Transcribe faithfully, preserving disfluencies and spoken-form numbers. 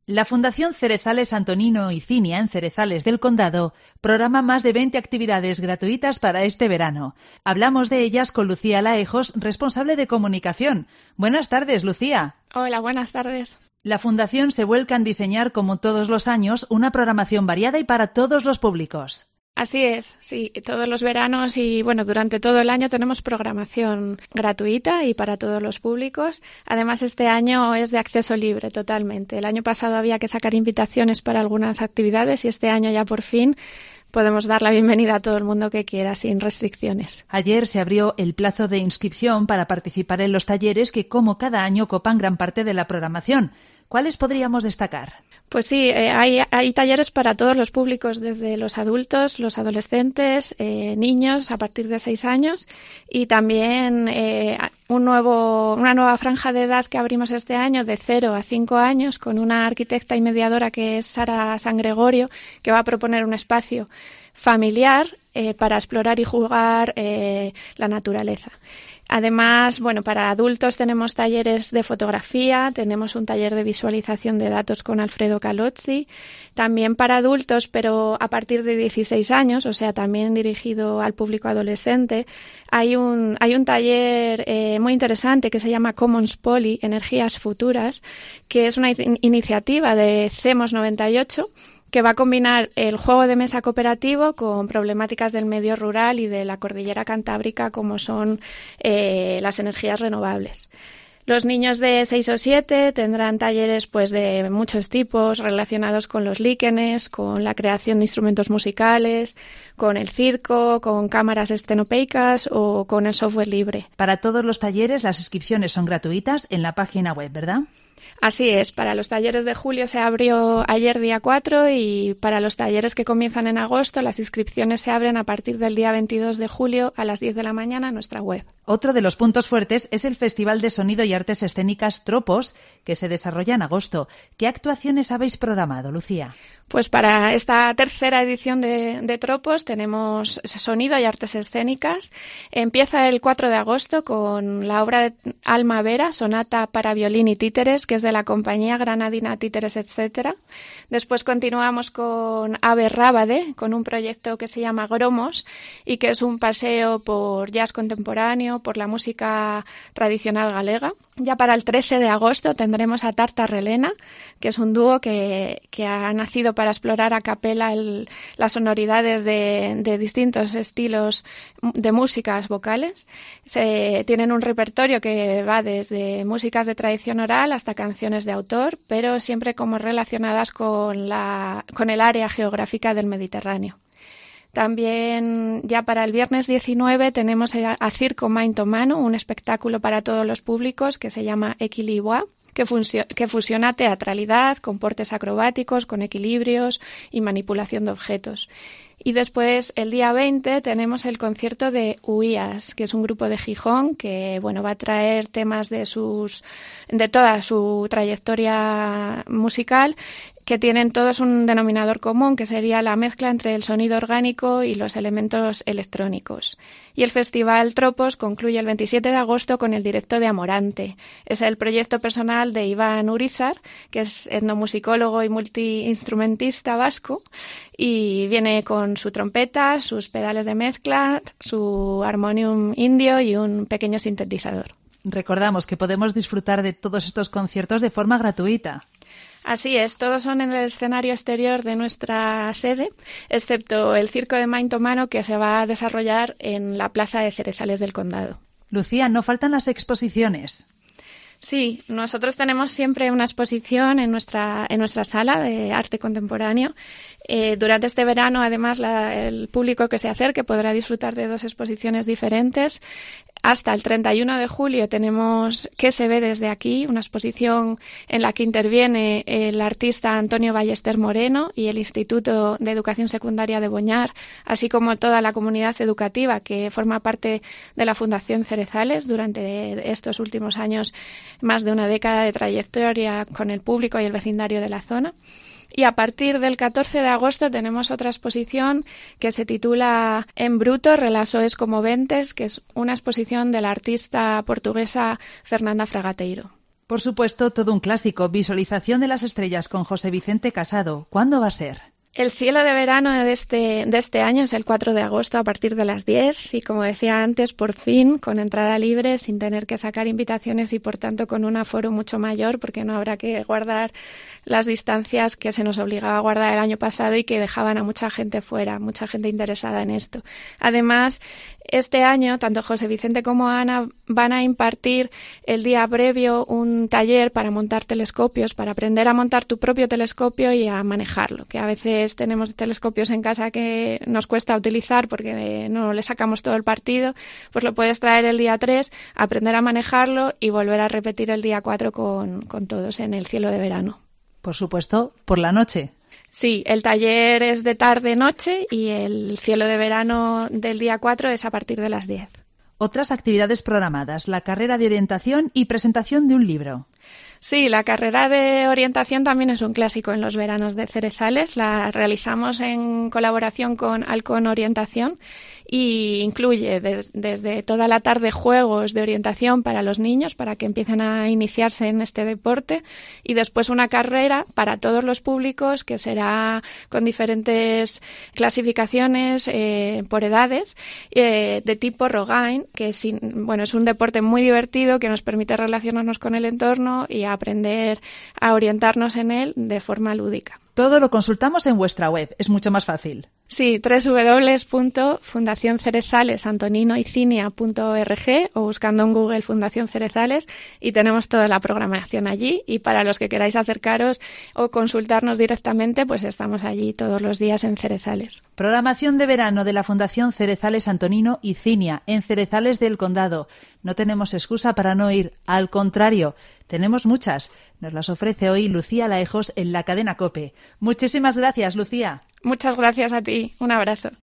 La Fundación Cerezales Antonino y Cinia en Cerezales del Condado programa más de veinte actividades gratuitas para este verano. Hablamos de ellas con Lucía Laejos, responsable de comunicación. Buenas tardes, Lucía. Hola, buenas tardes. La Fundación se vuelca en diseñar, como todos los años, una programación variada y para todos los públicos. Así es, sí, todos los veranos y bueno, durante todo el año tenemos programación gratuita y para todos los públicos. Además, este año es de acceso libre totalmente. El año pasado había que sacar invitaciones para algunas actividades y este año ya por fin podemos dar la bienvenida a todo el mundo que quiera, sin restricciones. Ayer se abrió el plazo de inscripción para participar en los talleres que, como cada año, copan gran parte de la programación. ¿Cuáles podríamos destacar? Pues sí, eh, hay, hay talleres para todos los públicos, desde los adultos, los adolescentes, eh, niños a partir de seis años y también eh, un nuevo, una nueva franja de edad que abrimos este año de cero a cinco años con una arquitecta y mediadora que es Sara San Gregorio, que va a proponer un espacio familiar eh, para explorar y jugar eh, la naturaleza. Además, bueno, para adultos tenemos talleres de fotografía, tenemos un taller de visualización de datos con Alfredo Calozzi, también para adultos, pero a partir de dieciséis años, o sea, también dirigido al público adolescente. Hay un, hay un taller eh, muy interesante que se llama Commons Poly, Energías Futuras, que es una in- iniciativa de CEMOS noventa y ocho, que va a combinar el juego de mesa cooperativo con problemáticas del medio rural y de la cordillera cantábrica, como son eh, las energías renovables. Los niños de seis o siete tendrán talleres pues de muchos tipos relacionados con los líquenes, con la creación de instrumentos musicales, con el circo, con cámaras estenopeicas o con el software libre. Para todos los talleres las inscripciones son gratuitas en la página web, ¿verdad? Así es, para los talleres de julio se abrió ayer día cuatro y para los talleres que comienzan en agosto las inscripciones se abren a partir del día veintidós de julio a las diez de la mañana en nuestra web. Otro de los puntos fuertes es el Festival de Sonido y Artes Escénicas Tropos, que se desarrolla en agosto. ¿Qué actuaciones habéis programado, Lucía? Pues para esta tercera edición de, de Tropos tenemos sonido y artes escénicas. Empieza el cuatro de agosto con la obra de Alma Vera, sonata para violín y títeres, que es de la compañía granadina Títeres, etcétera. Después continuamos con Ave Rábade, con un proyecto que se llama Gromos y que es un paseo por jazz contemporáneo, por la música tradicional galega. Ya para el trece de agosto tendremos a Tarta Relena, que es un dúo que, que ha nacido para explorar a capela el, las sonoridades de, de distintos estilos de músicas vocales. Se, tienen un repertorio que va desde músicas de tradición oral hasta canciones de autor, pero siempre como relacionadas con, la, con el área geográfica del Mediterráneo. También ya para el viernes diecinueve tenemos a Circo Mainto Mano, un espectáculo para todos los públicos que se llama Equilibua, que, funcio- que fusiona teatralidad con portes acrobáticos, con equilibrios y manipulación de objetos. Y después, el día veinte, tenemos el concierto de Uías, que es un grupo de Gijón que, bueno, va a traer temas de sus, de toda su trayectoria musical, que tienen todos un denominador común, que sería la mezcla entre el sonido orgánico y los elementos electrónicos. Y el Festival Tropos concluye el veintisiete de agosto con el directo de Amorante. Es el proyecto personal de Iván Urizar, que es etnomusicólogo y multiinstrumentista vasco, y viene con su trompeta, sus pedales de mezcla, su armonium indio y un pequeño sintetizador. Recordamos que podemos disfrutar de todos estos conciertos de forma gratuita. Así es, todos son en el escenario exterior de nuestra sede, excepto el Circo de Mainto Mano, que se va a desarrollar en la Plaza de Cerezales del Condado. Lucía, no faltan las exposiciones. Sí, nosotros tenemos siempre una exposición en nuestra en nuestra sala de arte contemporáneo. Eh, durante este verano, además, la, el público que se acerque podrá disfrutar de dos exposiciones diferentes. Hasta el treinta y uno de julio tenemos ¿Qué se ve desde aquí?, una exposición en la que interviene el artista Antonio Ballester Moreno y el Instituto de Educación Secundaria de Boñar, así como toda la comunidad educativa que forma parte de la Fundación Cerezales durante estos últimos años, más de una década de trayectoria con el público y el vecindario de la zona. Y a partir del catorce de agosto tenemos otra exposición que se titula En bruto, relações comoventes, que es una exposición de la artista portuguesa Fernanda Fragateiro. Por supuesto, todo un clásico, Visualización de las estrellas con José Vicente Casado. ¿Cuándo va a ser? El cielo de verano de este, de este año es el cuatro de agosto a partir de las diez y, como decía antes, por fin con entrada libre, sin tener que sacar invitaciones y, por tanto, con un aforo mucho mayor, porque no habrá que guardar las distancias que se nos obligaba a guardar el año pasado y que dejaban a mucha gente fuera, mucha gente interesada en esto. Además, este año, tanto José Vicente como Ana van a impartir el día previo un taller para montar telescopios, para aprender a montar tu propio telescopio y a manejarlo, que a veces tenemos telescopios en casa que nos cuesta utilizar porque no le sacamos todo el partido, pues lo puedes traer el día tres, aprender a manejarlo y volver a repetir el día cuatro con, con todos en el cielo de verano. Por supuesto, por la noche. Sí, el taller es de tarde-noche y el cielo de verano del día cuatro es a partir de las diez. Otras actividades programadas, la carrera de orientación y presentación de un libro. Sí, la carrera de orientación también es un clásico en los veranos de Cerezales. La realizamos en colaboración con Alcon Orientación y incluye des, desde toda la tarde juegos de orientación para los niños, para que empiecen a iniciarse en este deporte, y después una carrera para todos los públicos que será con diferentes clasificaciones eh, por edades eh, de tipo Rogaine, que es, bueno, es un deporte muy divertido que nos permite relacionarnos con el entorno y aprender a orientarnos en él de forma lúdica. Todo lo consultamos en vuestra web, es mucho más fácil. Sí, doble u doble u doble u punto fundación cerezales antonino y cinia punto org o buscando en Google Fundación Cerezales y tenemos toda la programación allí, y para los que queráis acercaros o consultarnos directamente, pues estamos allí todos los días en Cerezales. Programación de verano de la Fundación Cerezales Antonino y Cinia en Cerezales del Condado. No tenemos excusa para no ir, al contrario, tenemos muchas. Nos las ofrece hoy Lucía Laejos en la cadena COPE. Muchísimas gracias, Lucía. Muchas gracias a ti. Un abrazo.